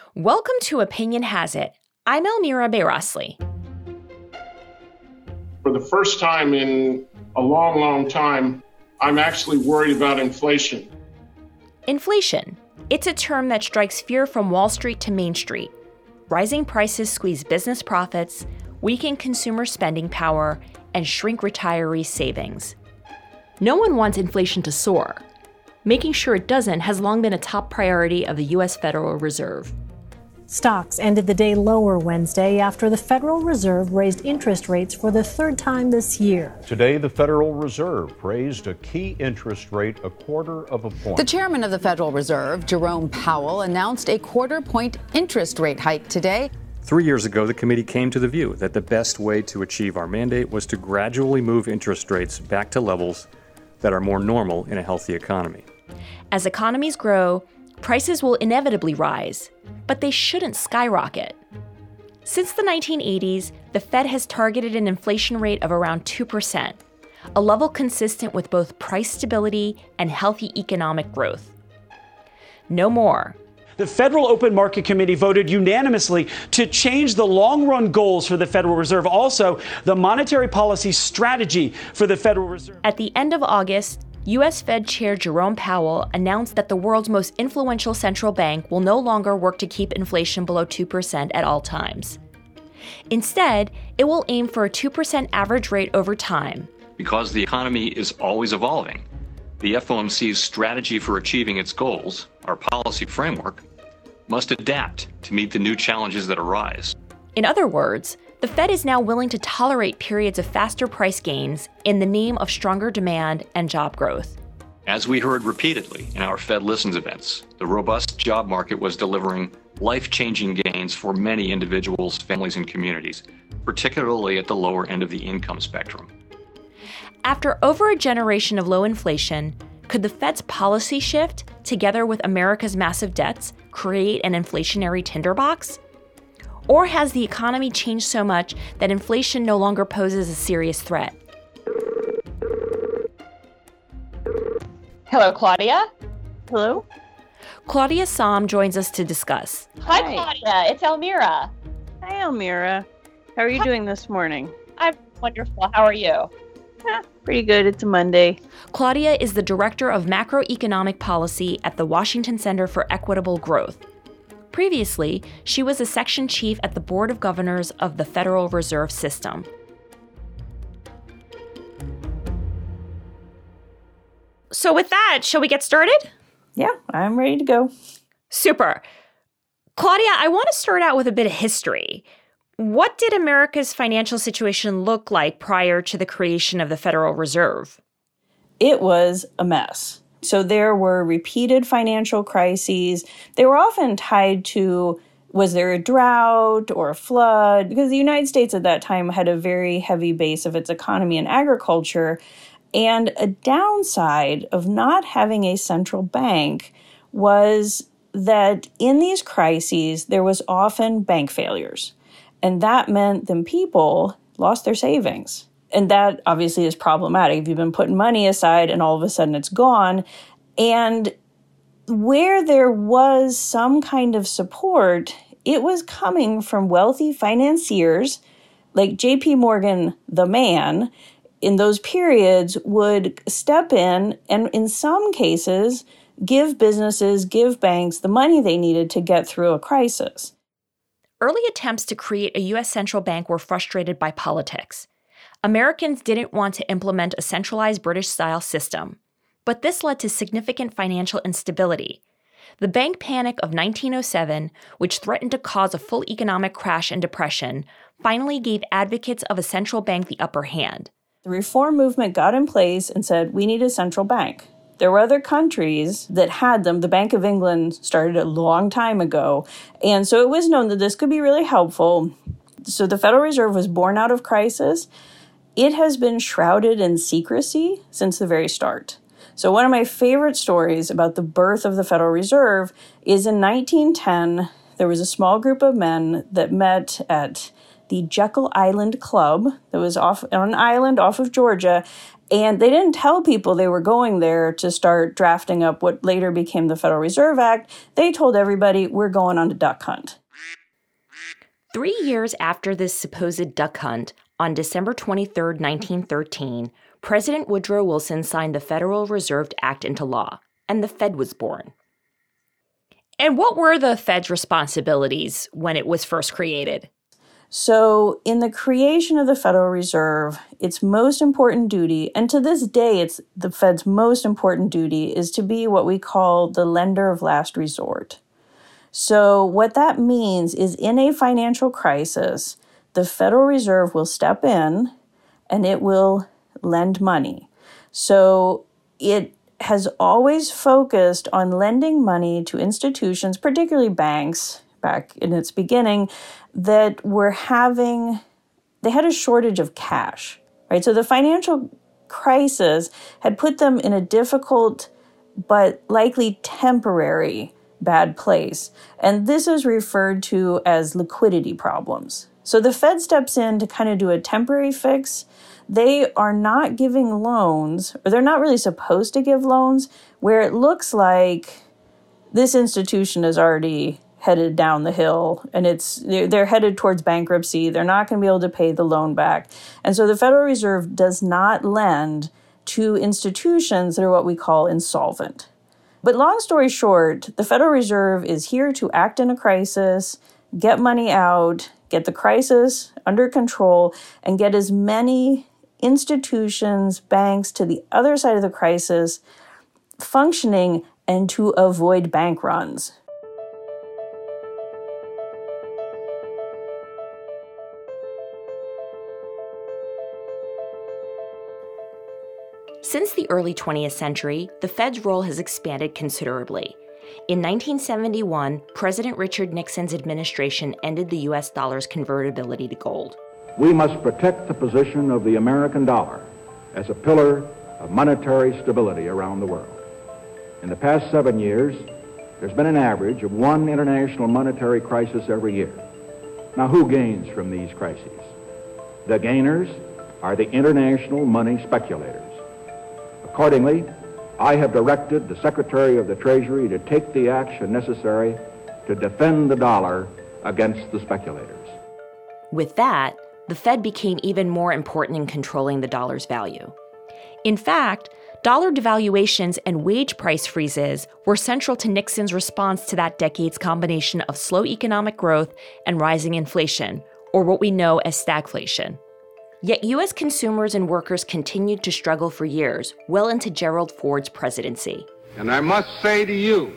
Welcome to Opinion Has It. I'm Elmira Bayrosli. For the first time in a long, long time, I'm actually worried about inflation. Inflation. It's a term that strikes fear from Wall Street to Main Street. Rising prices squeeze business profits, weaken consumer spending power, and shrink retiree savings. No one wants inflation to soar. Making sure it doesn't has long been a top priority of the U.S. Federal Reserve. Stocks ended the day lower Wednesday after the Federal Reserve raised interest rates for the third time this year. Today, the Federal Reserve raised a key interest rate 1/4 point. The chairman of the Federal Reserve, Jerome Powell, announced a 1/4 point interest rate hike today. 3 years ago, the committee came to the view that the best way to achieve our mandate was to gradually move interest rates back to levels that are more normal in a healthy economy. As economies grow, prices will inevitably rise, but they shouldn't skyrocket. Since the 1980s, the Fed has targeted an inflation rate of around 2%, a level consistent with both price stability and healthy economic growth. No more. The Federal Open Market Committee voted unanimously to change the long-run goals for the Federal Reserve, also the monetary policy strategy for the Federal Reserve. At the end of August, U.S. Fed Chair Jerome Powell announced that the world's most influential central bank will no longer work to keep inflation below 2% at all times. Instead, it will aim for a 2% average rate over time. Because the economy is always evolving, the FOMC's strategy for achieving its goals, our policy framework, must adapt to meet the new challenges that arise. In other words, the Fed is now willing to tolerate periods of faster price gains in the name of stronger demand and job growth. As we heard repeatedly in our Fed Listens events, the robust job market was delivering life-changing gains for many individuals, families, and communities, particularly at the lower end of the income spectrum. After over a generation of low inflation, could the Fed's policy shift, together with America's massive debts, create an inflationary tinderbox? Or has the economy changed so much that inflation no longer poses a serious threat? Hello, Claudia. Hello. Claudia Sahm joins us to discuss. Hi, Claudia. It's Elmira. Hi, Elmira. How are you doing this morning? I'm wonderful. How are you? Pretty good. It's a Monday. Claudia is the Director of Macroeconomic Policy at the Washington Center for Equitable Growth. Previously, she was a section chief at the Board of Governors of the Federal Reserve System. So with that, shall we get started? Yeah, I'm ready to go. Super. Claudia, I want to start out with a bit of history. What did America's financial situation look like prior to the creation of the Federal Reserve? It was a mess. So there were repeated financial crises. They were often tied to, was there a drought or a flood? Because the United States at that time had a very heavy base of its economy in agriculture. And a downside of not having a central bank was that in these crises, there was often bank failures. And that meant then people lost their savings. And that obviously is problematic if you've been putting money aside and all of a sudden it's gone. And where there was some kind of support, it was coming from wealthy financiers like JP Morgan, the man, in those periods would step in and in some cases give businesses, give banks the money they needed to get through a crisis. Early attempts to create a U.S. central bank were frustrated by politics. Americans didn't want to implement a centralized British-style system, but this led to significant financial instability. The bank panic of 1907, which threatened to cause a full economic crash and depression, finally gave advocates of a central bank the upper hand. The reform movement got in place and said, we need a central bank. There were other countries that had them. The Bank of England started a long time ago. And so it was known that this could be really helpful. So the Federal Reserve was born out of crisis. It has been shrouded in secrecy since the very start. So one of my favorite stories about the birth of the Federal Reserve is in 1910, there was a small group of men that met at the Jekyll Island Club that was off on an island off of Georgia. And they didn't tell people they were going there to start drafting up what later became the Federal Reserve Act. They told everybody, we're going on a duck hunt. 3 years after this supposed duck hunt, on December 23, 1913, President Woodrow Wilson signed the Federal Reserve Act into law, and the Fed was born. And what were the Fed's responsibilities when it was first created? So in the creation of the Federal Reserve, its most important duty, and to this day it's the Fed's most important duty, is to be what we call the lender of last resort. So what that means is in a financial crisis, the Federal Reserve will step in and it will lend money. So it has always focused on lending money to institutions, particularly banks, back in its beginning, that they had a shortage of cash, right? So the financial crisis had put them in a difficult but likely temporary bad place. And this is referred to as liquidity problems. So the Fed steps in to kind of do a temporary fix. They are not giving loans, or they're not really supposed to give loans, where it looks like this institution is already headed down the hill and they're headed towards bankruptcy. They're not going to be able to pay the loan back. And so the Federal Reserve does not lend to institutions that are what we call insolvent. But long story short, the Federal Reserve is here to act in a crisis, get money out, get the crisis under control, and get as many institutions, banks to the other side of the crisis functioning and to avoid bank runs. Since the early 20th century, the Fed's role has expanded considerably. In 1971, President Richard Nixon's administration ended the U.S. dollar's convertibility to gold. We must protect the position of the American dollar as a pillar of monetary stability around the world. In the past 7 years, there's been an average of one international monetary crisis every year. Now, who gains from these crises? The gainers are the international money speculators. Accordingly, I have directed the Secretary of the Treasury to take the action necessary to defend the dollar against the speculators. With that, the Fed became even more important in controlling the dollar's value. In fact, dollar devaluations and wage price freezes were central to Nixon's response to that decade's combination of slow economic growth and rising inflation, or what we know as stagflation. Yet U.S. consumers and workers continued to struggle for years, well into Gerald Ford's presidency. And I must say to you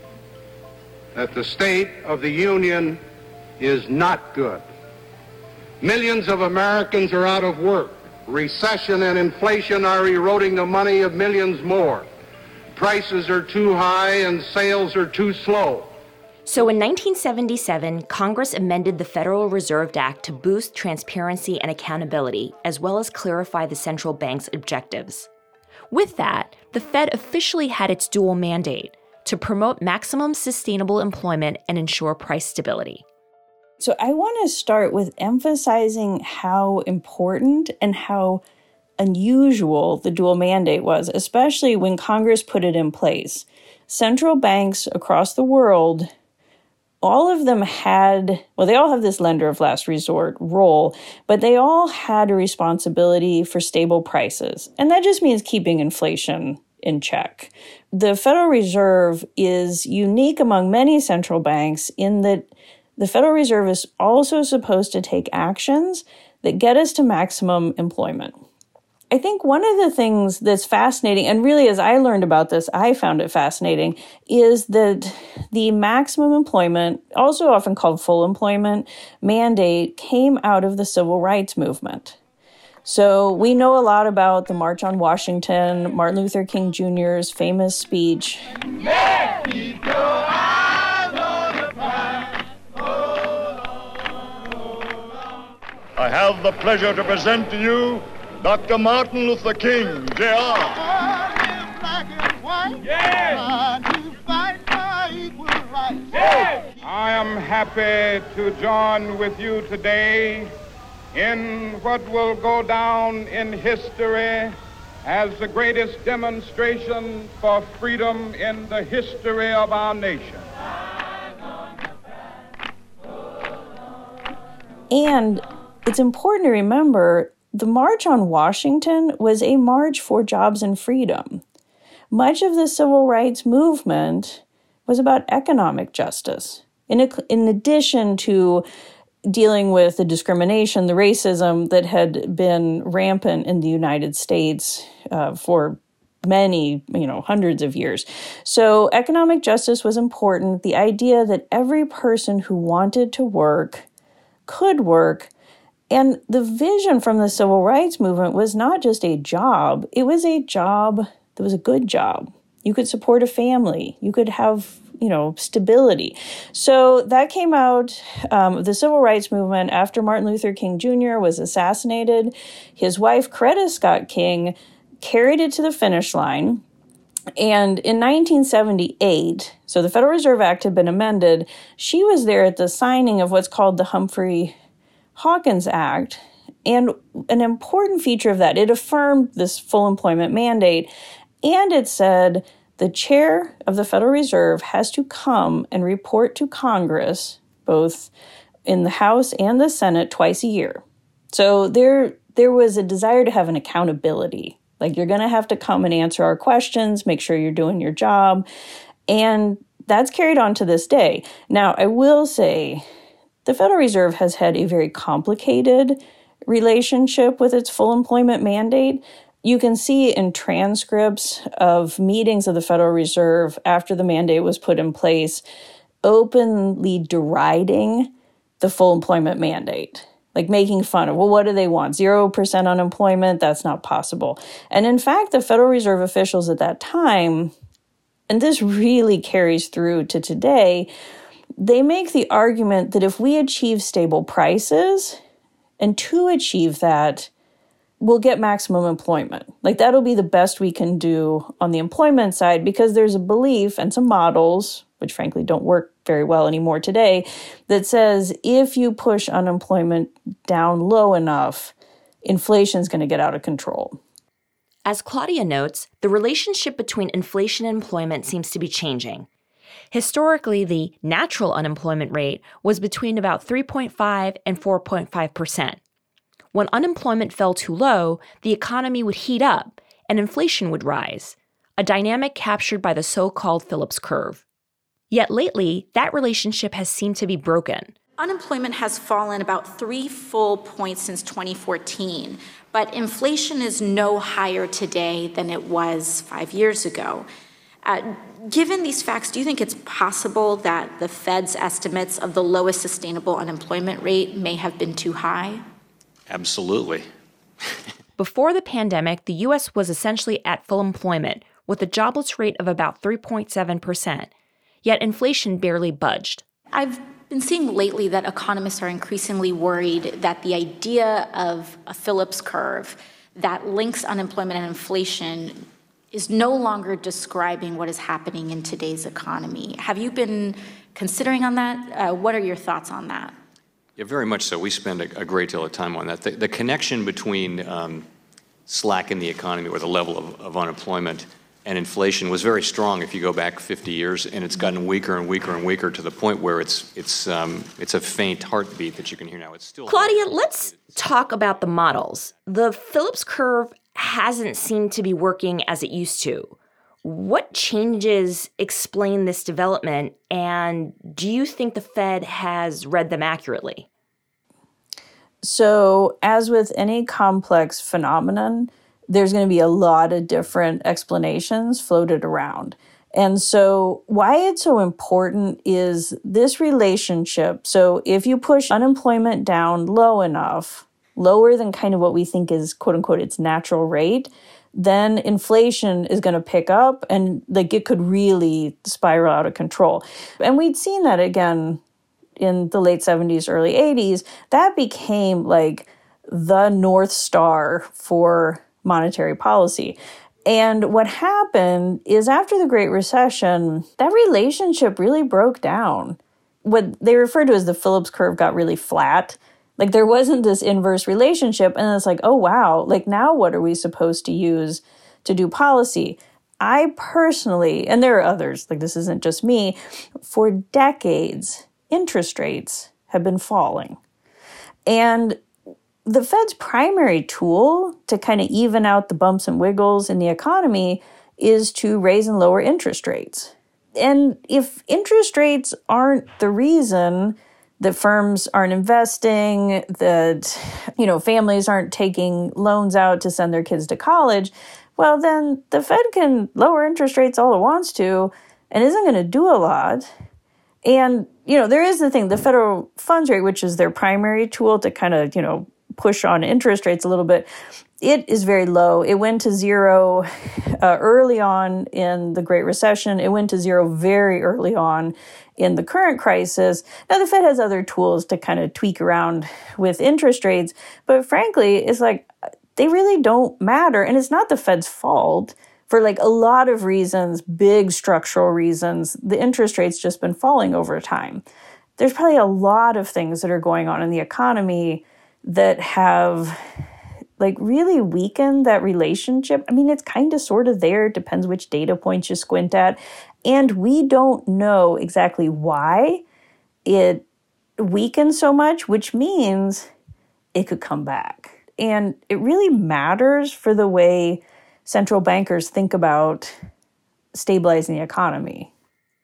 that the state of the union is not good. Millions of Americans are out of work. Recession and inflation are eroding the money of millions more. Prices are too high and sales are too slow. So in 1977, Congress amended the Federal Reserve Act to boost transparency and accountability, as well as clarify the central bank's objectives. With that, the Fed officially had its dual mandate to promote maximum sustainable employment and ensure price stability. So I want to start with emphasizing how important and how unusual the dual mandate was, especially when Congress put it in place. Central banks across the world, all of them they all have this lender of last resort role, but they all had a responsibility for stable prices. And that just means keeping inflation in check. The Federal Reserve is unique among many central banks in that the Federal Reserve is also supposed to take actions that get us to maximum employment. I think one of the things that's fascinating, and really as I learned about this, I found it fascinating, is that the maximum employment, also often called full employment, mandate came out of the civil rights movement. So we know a lot about the March on Washington, Martin Luther King Jr.'s famous speech. I have the pleasure to present to you Dr. Martin Luther King, Jr. I am happy to join with you today in what will go down in history as the greatest demonstration for freedom in the history of our nation. And it's important to remember the March on Washington was a march for jobs and freedom. Much of the civil rights movement was about economic justice. In addition to dealing with the discrimination, the racism that had been rampant in the United States for many, hundreds of years. So economic justice was important. The idea that every person who wanted to work could work. And the vision from the civil rights movement was not just a job. It was a job that was a good job. You could support a family. You could have stability. So that came out, the civil rights movement after Martin Luther King Jr. was assassinated. His wife, Coretta Scott King, carried it to the finish line. And in 1978, so the Federal Reserve Act had been amended, she was there at the signing of what's called the Humphrey-Hawkins Act. And an important feature of that, it affirmed this full employment mandate, and it said the chair of the Federal Reserve has to come and report to Congress, both in the House and the Senate, twice a year. So there was a desire to have an accountability. Like, you're going to have to come and answer our questions, make sure you're doing your job. And that's carried on to this day. Now, I will say the Federal Reserve has had a very complicated relationship with its full employment mandate. You can see in transcripts of meetings of the Federal Reserve after the mandate was put in place, openly deriding the full employment mandate, like making fun of, well, what do they want? 0% unemployment? That's not possible. And in fact, the Federal Reserve officials at that time, and this really carries through to today, they make the argument that if we achieve stable prices, and to achieve that, we'll get maximum employment. Like, that'll be the best we can do on the employment side, because there's a belief and some models, which frankly don't work very well anymore today, that says if you push unemployment down low enough, inflation's going to get out of control. As Claudia notes, the relationship between inflation and employment seems to be changing. Historically, the natural unemployment rate was between about 3.5 and 4.5%. When unemployment fell too low, the economy would heat up and inflation would rise, a dynamic captured by the so-called Phillips curve. Yet lately, that relationship has seemed to be broken. Unemployment has fallen about 3 full points since 2014, but inflation is no higher today than it was 5 years ago. Given these facts, do you think it's possible that the Fed's estimates of the lowest sustainable unemployment rate may have been too high? Absolutely. Before the pandemic, the U.S. was essentially at full employment, with a jobless rate of about 3.7%. Yet inflation barely budged. I've been seeing lately that economists are increasingly worried that the idea of a Phillips curve that links unemployment and inflation is no longer describing what is happening in today's economy. Have you been considering on that? What are your thoughts on that? Yeah, very much so. We spend a great deal of time on that. The connection between slack in the economy, or the level of unemployment, and inflation was very strong if you go back 50 years, and it's gotten weaker and weaker and weaker to the point where it's a faint heartbeat that you can hear now. It's still Claudia, let's talk about the models. The Phillips curve hasn't seemed to be working as it used to. What changes explain this development, and do you think the Fed has read them accurately? So, as with any complex phenomenon, there's going to be a lot of different explanations floated around. And so why it's so important is this relationship. So if you push unemployment down low enough, lower than kind of what we think is, quote unquote, its natural rate, then inflation is going to pick up and like it could really spiral out of control. And we'd seen that again in the late 70s, early 80s. That became like the North Star for monetary policy. And what happened is after the Great Recession, that relationship really broke down. What they refer to as the Phillips curve got really flat. Like there wasn't this inverse relationship. And it's like, oh, wow, like now what are we supposed to use to do policy? I personally, and there are others, like this isn't just me, for decades, interest rates have been falling. And the Fed's primary tool to kind of even out the bumps and wiggles in the economy is to raise and lower interest rates. And if interest rates aren't the reason that firms aren't investing, that, families aren't taking loans out to send their kids to college, well, then the Fed can lower interest rates all it wants to and isn't going to do a lot. And, there is the thing, the federal funds rate, which is their primary tool to kind of, push on interest rates a little bit, it is very low. It went to zero early on in the Great Recession. It went to zero very early on in the current crisis. Now, the Fed has other tools to kind of tweak around with interest rates, but frankly, it's like they really don't matter. And it's not the Fed's fault. For like a lot of reasons, big structural reasons, the interest rate's just been falling over time. There's probably a lot of things that are going on in the economy that have like really weakened that relationship. I mean, it's kind of sort of there. It depends which data points you squint at. And we don't know exactly why it weakened so much, which means it could come back. And it really matters for the way central bankers think about stabilizing the economy.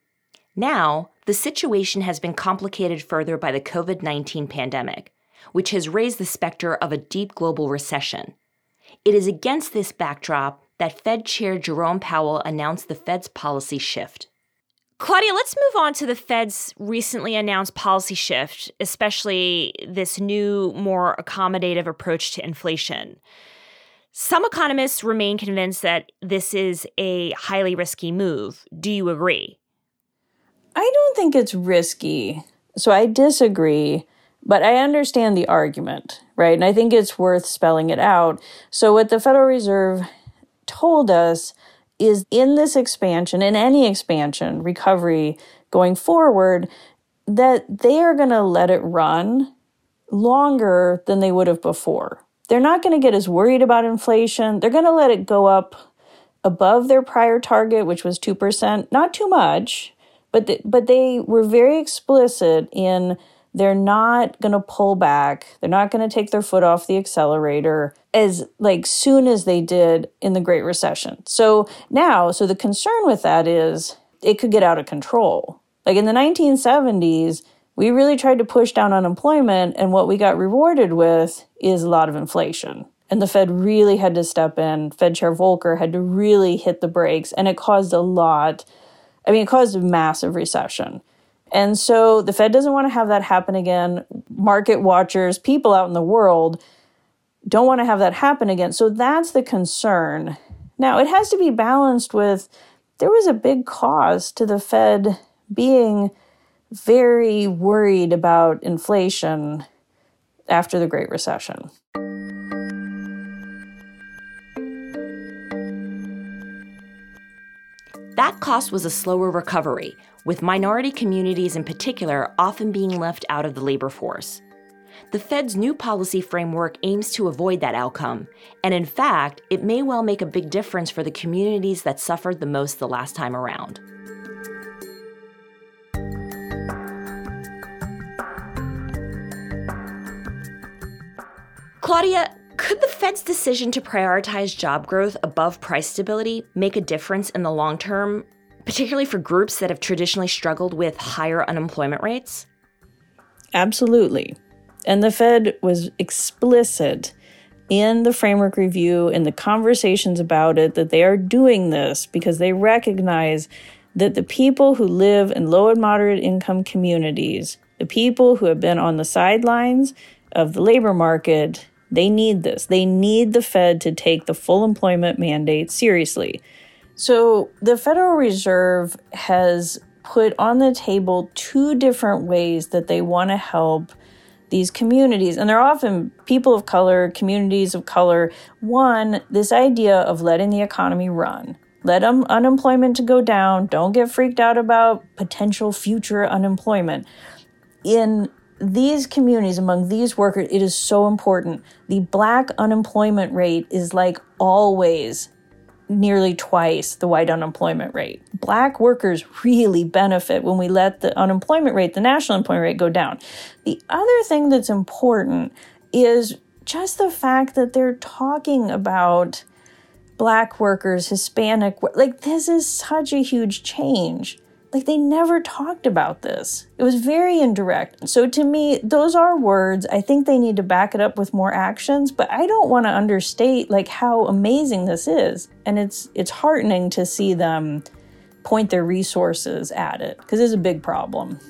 Now, the situation has been complicated further by the COVID-19 pandemic, which has raised the specter of a deep global recession. It is against this backdrop that Fed Chair Jerome Powell announced the Fed's policy shift. Claudia, let's move on to the Fed's recently announced policy shift, especially this new, more accommodative approach to inflation. Some economists remain convinced that this is a highly risky move. Do you agree? I don't think it's risky, so I disagree, but I understand the argument, right? And I think it's worth spelling it out. So what the Federal Reserve told us is in this expansion, in any expansion, recovery going forward, that they are going to let it run longer than they would have before. They're not going to get as worried about inflation. They're going to let it go up above their prior target, which was 2%. Not too much, but they were very explicit in they're not going to pull back. They're not going to take their foot off the accelerator as soon as they did in the Great Recession. So the concern with that is it could get out of control. Like in the 1970s, we really tried to push down unemployment, and what we got rewarded with is a lot of inflation. And the Fed really had to step in. Fed Chair Volcker had to really hit the brakes, and it caused it caused a massive recession. And so the Fed doesn't want to have that happen again. Market watchers, people out in the world don't want to have that happen again. So that's the concern. Now, it has to be balanced with there was a big cost to the Fed being very worried about inflation after the Great Recession. That cost was a slower recovery, with minority communities in particular often being left out of the labor force. The Fed's new policy framework aims to avoid that outcome, and in fact, it may well make a big difference for the communities that suffered the most the last time around. Claudia, could the Fed's decision to prioritize job growth above price stability make a difference in the long term, particularly for groups that have traditionally struggled with higher unemployment rates? Absolutely. And the Fed was explicit in the framework review, in the conversations about it, that they are doing this because they recognize that the people who live in low and moderate income communities, the people who have been on the sidelines of the labor market, they need this. They need the Fed to take the full employment mandate seriously. So the Federal Reserve has put on the table two different ways that they want to help these communities. And they're often people of color, communities of color. One, this idea of letting the economy run. Let unemployment to go down. Don't get freaked out about potential future unemployment. In these communities, among these workers, it is so important. The Black unemployment rate is like always nearly twice the white unemployment rate. Black workers really benefit when we let the unemployment rate, the national unemployment rate, go down. The other thing that's important is just the fact that they're talking about Black workers, Hispanic, like this is such a huge change. Like they never talked about this. It was very indirect. So to me, those are words. I think they need to back it up with more actions, but I don't want to understate like how amazing this is. And it's heartening to see them point their resources at it because it's a big problem.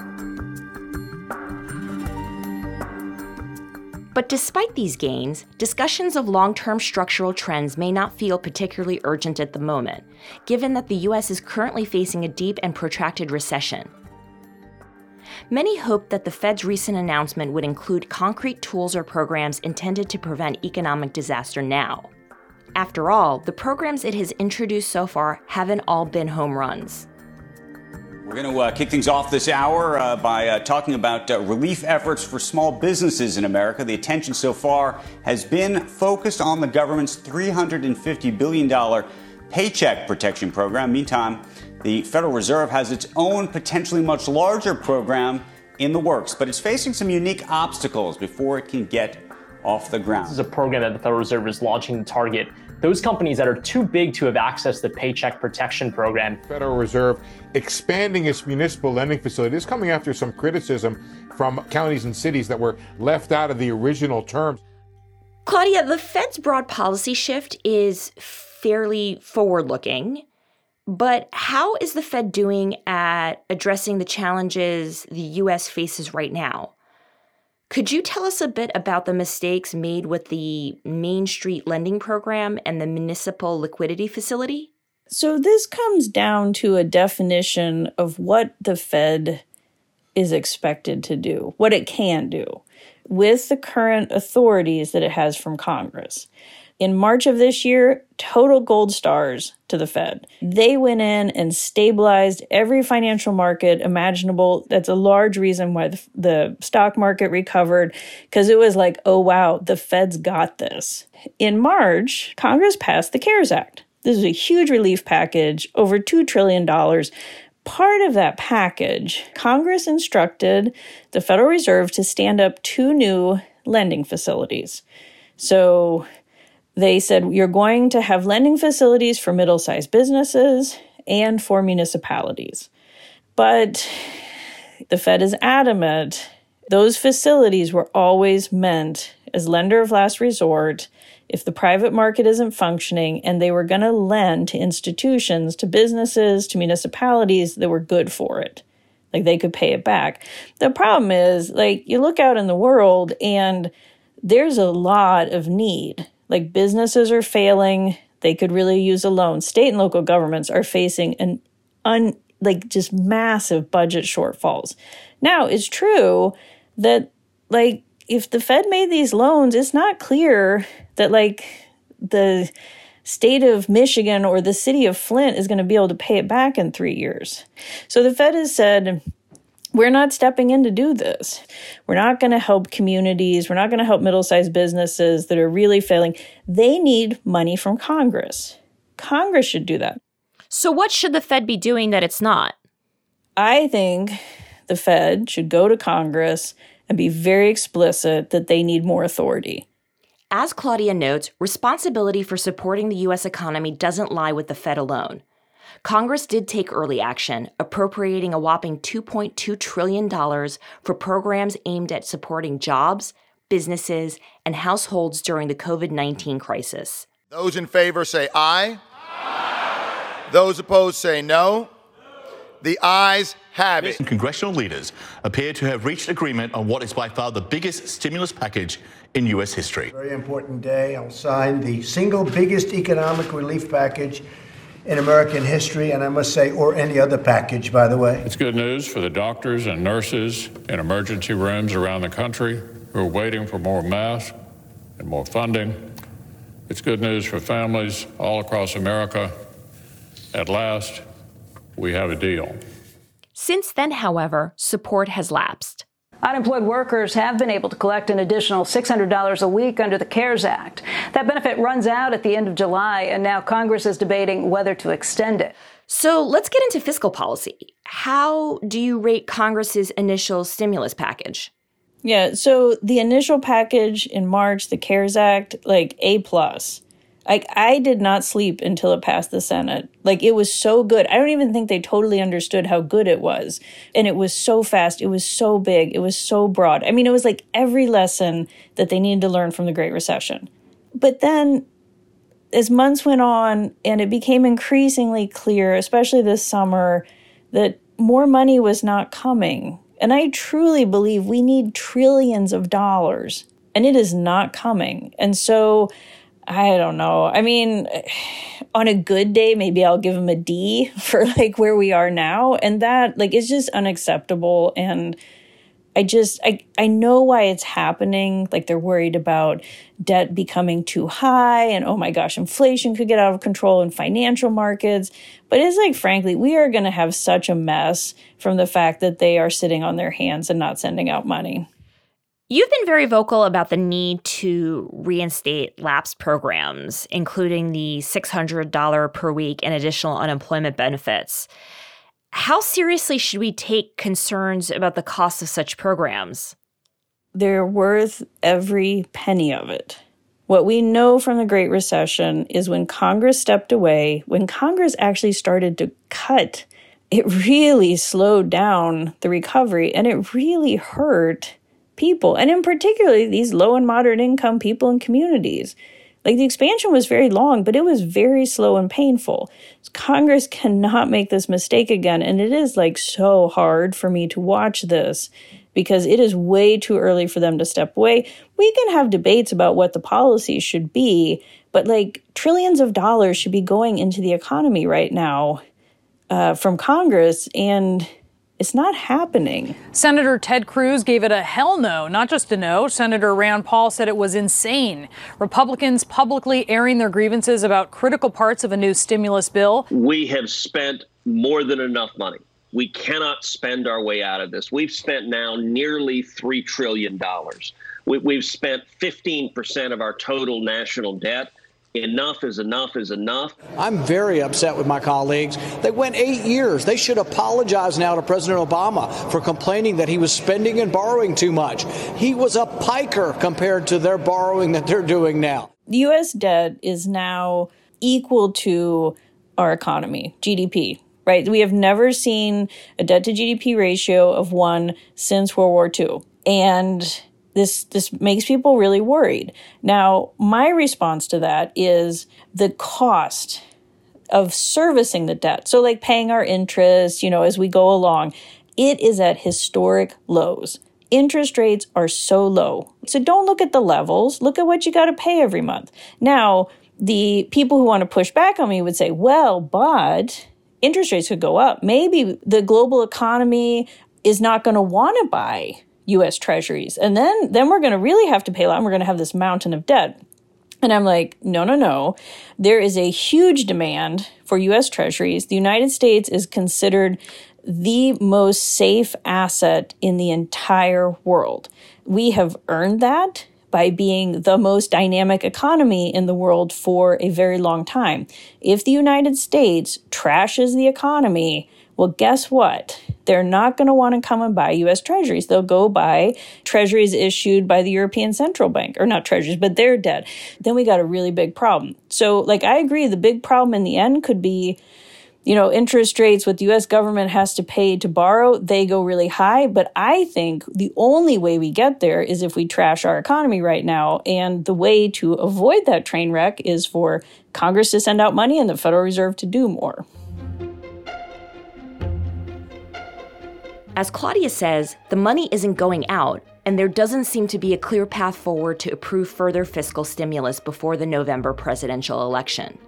But despite these gains, discussions of long-term structural trends may not feel particularly urgent at the moment, given that the U.S. is currently facing a deep and protracted recession. Many hoped that the Fed's recent announcement would include concrete tools or programs intended to prevent economic disaster now. After all, the programs it has introduced so far haven't all been home runs. We're going to kick things off this hour by talking about relief efforts for small businesses in America. The attention so far has been focused on the government's $350 billion Paycheck Protection Program. Meantime, the Federal Reserve has its own potentially much larger program in the works, but it's facing some unique obstacles before it can get off the ground. This is a program that the Federal Reserve is launching to target those companies that are too big to have access to the Paycheck Protection Program. Federal Reserve expanding its municipal lending facility is coming after some criticism from counties and cities that were left out of the original terms. Claudia, the Fed's broad policy shift is fairly forward-looking, but how is the Fed doing at addressing the challenges the U.S. faces right now? Could you tell us a bit about the mistakes made with the Main Street Lending Program and the Municipal Liquidity Facility? So this comes down to a definition of what the Fed is expected to do, what it can do, with the current authorities that it has from Congress. In March of this year, total gold stars to the Fed. They went in and stabilized every financial market imaginable. That's a large reason why the stock market recovered, because it was like, oh, wow, the Fed's got this. In March, Congress passed the CARES Act. This is a huge relief package, over $2 trillion. Part of that package, Congress instructed the Federal Reserve to stand up 2 new lending facilities. So they said, you're going to have lending facilities for middle-sized businesses and for municipalities. But the Fed is adamant those facilities were always meant as lender of last resort if the private market isn't functioning, and they were going to lend to institutions, to businesses, to municipalities that were good for it. Like they could pay it back. The problem is, like, you look out in the world and there's a lot of need. Like businesses are failing. They could really use a loan. State and local governments are facing just massive budget shortfalls. Now, it's true that if the Fed made these loans, it's not clear that the state of Michigan or the city of Flint is going to be able to pay it back in 3 years. So the Fed has said, we're not stepping in to do this. We're not going to help communities. We're not going to help middle-sized businesses that are really failing. They need money from Congress. Congress should do that. So what should the Fed be doing that it's not? I think the Fed should go to Congress and be very explicit that they need more authority. As Claudia notes, responsibility for supporting the U.S. economy doesn't lie with the Fed alone. Congress did take early action, appropriating a whopping $2.2 trillion for programs aimed at supporting jobs, businesses, and households during the COVID-19 crisis. Those in favor say aye. Aye. Those opposed say no. The ayes have it. Congressional leaders appear to have reached agreement on what is by far the biggest stimulus package in U.S. history. Very important day. I'll sign the single biggest economic relief package in American history, and I must say, or any other package, by the way. It's good news for the doctors and nurses in emergency rooms around the country who are waiting for more masks and more funding. It's good news for families all across America. At last, we have a deal. Since then, however, support has lapsed. Unemployed workers have been able to collect an additional $600 a week under the CARES Act. That benefit runs out at the end of July, and now Congress is debating whether to extend it. So let's get into fiscal policy. How do you rate Congress's initial stimulus package? Yeah, so the initial package in March, the CARES Act, like A+. Like, I did not sleep until it passed the Senate. Like, it was so good. I don't even think they totally understood how good it was. And it was so fast. It was so big. It was so broad. I mean, it was like every lesson that they needed to learn from the Great Recession. But then, as months went on, and it became increasingly clear, especially this summer, that more money was not coming. And I truly believe we need trillions of dollars, and it is not coming. And so, I don't know. I mean, on a good day, maybe I'll give them a D for like where we are now. And that like is just unacceptable. And I know why it's happening. Like they're worried about debt becoming too high and, oh my gosh, inflation could get out of control in financial markets. But it's like, frankly, we are going to have such a mess from the fact that they are sitting on their hands and not sending out money. You've been very vocal about the need to reinstate lapsed programs, including the $600 per week and additional unemployment benefits. How seriously should we take concerns about the cost of such programs? They're worth every penny of it. What we know from the Great Recession is when Congress stepped away, when Congress actually started to cut, it really slowed down the recovery and it really hurt people, and in particular, these low and moderate income people in communities. Like the expansion was very long, but it was very slow and painful. Congress cannot make this mistake again, and it is like so hard for me to watch this because it is way too early for them to step away. We can have debates about what the policy should be, but like trillions of dollars should be going into the economy right now from Congress, and it's not happening. Senator Ted Cruz gave it a hell no, not just a no. Senator Rand Paul said it was insane. Republicans publicly airing their grievances about critical parts of a new stimulus bill. We have spent more than enough money. We cannot spend our way out of this. We've spent now nearly $3 trillion. We've spent 15% of our total national debt. Enough is enough is enough. I'm very upset with my colleagues. They went 8 years. They should apologize now to President Obama for complaining that he was spending and borrowing too much. He was a piker compared to their borrowing that they're doing now. The U.S. debt is now equal to our economy, GDP, right? We have never seen a debt to GDP ratio of 1 since World War II. And this makes people really worried. Now, my response to that is the cost of servicing the debt. So like paying our interest, as we go along, it is at historic lows. Interest rates are so low. So don't look at the levels. Look at what you got to pay every month. Now, the people who want to push back on me would say, well, but interest rates could go up. Maybe the global economy is not going to want to buy U.S. treasuries. And then we're going to really have to pay a lot, and we're going to have this mountain of debt. And I'm like, no. There is a huge demand for U.S. treasuries. The United States is considered the most safe asset in the entire world. We have earned that by being the most dynamic economy in the world for a very long time. If the United States trashes the economy, well, guess what? They're not going to want to come and buy U.S. treasuries. They'll go buy treasuries issued by the European Central Bank, or not treasuries, but their debt. Then we got a really big problem. So, I agree, the big problem in the end could be, interest rates, what the U.S. government has to pay to borrow, they go really high. But I think the only way we get there is if we trash our economy right now. And the way to avoid that train wreck is for Congress to send out money and the Federal Reserve to do more. As Claudia says, the money isn't going out, and there doesn't seem to be a clear path forward to approve further fiscal stimulus before the November presidential election.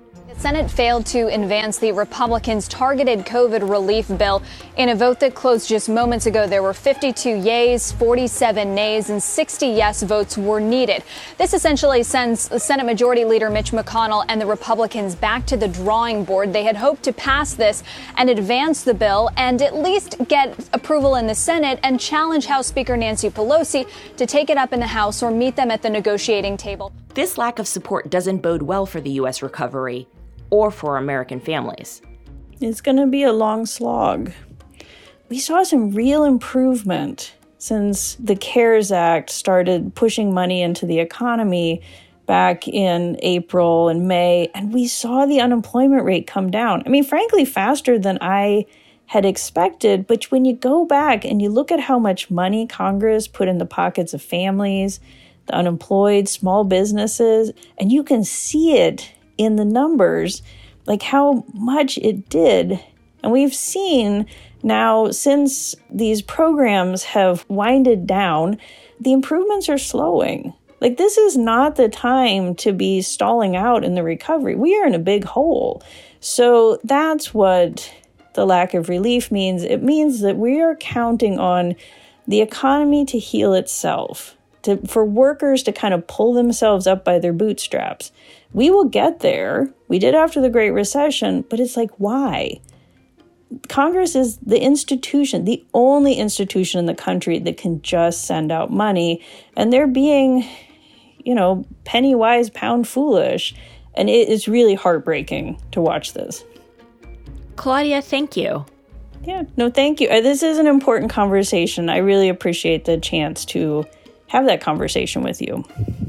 Senate failed to advance the Republicans' targeted COVID relief bill. In a vote that closed just moments ago, there were 52 yeas, 47 nays, and 60 yes votes were needed. This essentially sends Senate Majority Leader Mitch McConnell and the Republicans back to the drawing board. They had hoped to pass this and advance the bill and at least get approval in the Senate and challenge House Speaker Nancy Pelosi to take it up in the House or meet them at the negotiating table. This lack of support doesn't bode well for the U.S. recovery or for American families. It's going to be a long slog. We saw some real improvement since the CARES Act started pushing money into the economy back in April and May, and we saw the unemployment rate come down. I mean, frankly, faster than I had expected, but when you go back and you look at how much money Congress put in the pockets of families, the unemployed, small businesses, and you can see it in the numbers, like how much it did. And we've seen now, since these programs have winded down, the improvements are slowing. Like, this is not the time to be stalling out in the recovery. We are in a big hole. So that's what the lack of relief means. It means that we are counting on the economy to heal itself, for workers to kind of pull themselves up by their bootstraps. We will get there. We did after the Great Recession, but it's like, why? Congress is the institution, the only institution in the country that can just send out money, and they're being, penny wise, pound foolish. And it is really heartbreaking to watch this. Claudia, thank you. Yeah, no, thank you. This is an important conversation. I really appreciate the chance to have that conversation with you.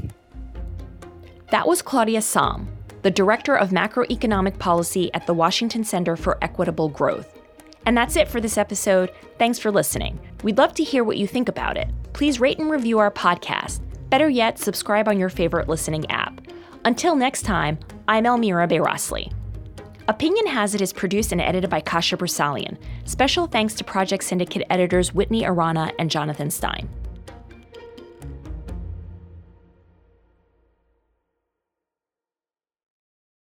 That was Claudia Sahm, the Director of Macroeconomic Policy at the Washington Center for Equitable Growth. And that's it for this episode. Thanks for listening. We'd love to hear what you think about it. Please rate and review our podcast. Better yet, subscribe on your favorite listening app. Until next time, I'm Elmira Bayrasli. Opinion Has It is produced and edited by Kasia Broussalian. Special thanks to Project Syndicate editors Whitney Arana and Jonathan Stein.